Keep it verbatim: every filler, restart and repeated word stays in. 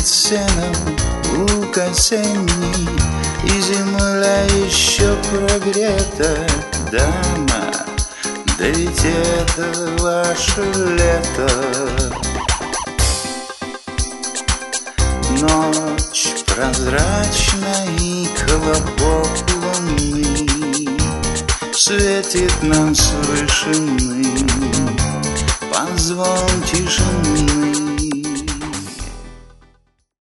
сеном лук осенний, и земля еще прогрета, дама, да ведь это ваше лето. Ночь прозрачна и колобок луны светит нам с вышины под звон тишины.